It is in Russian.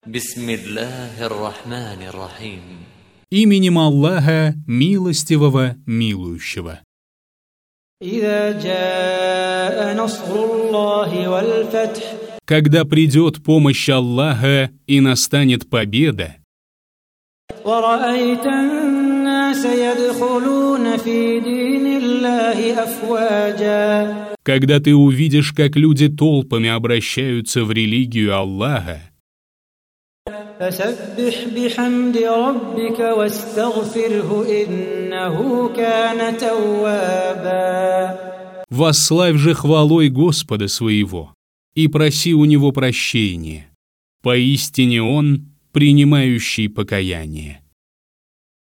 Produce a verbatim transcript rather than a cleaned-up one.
Бисмиллахир-рахманир-рахим. Именем Аллаха, милостивого, милующего. Когда придет помощь Аллаха и настанет победа, когда ты увидишь, как люди толпами обращаются в религию Аллаха, восславь же хвалой Господа своего и проси у Него прощения. Поистине Он принимающий покаяние.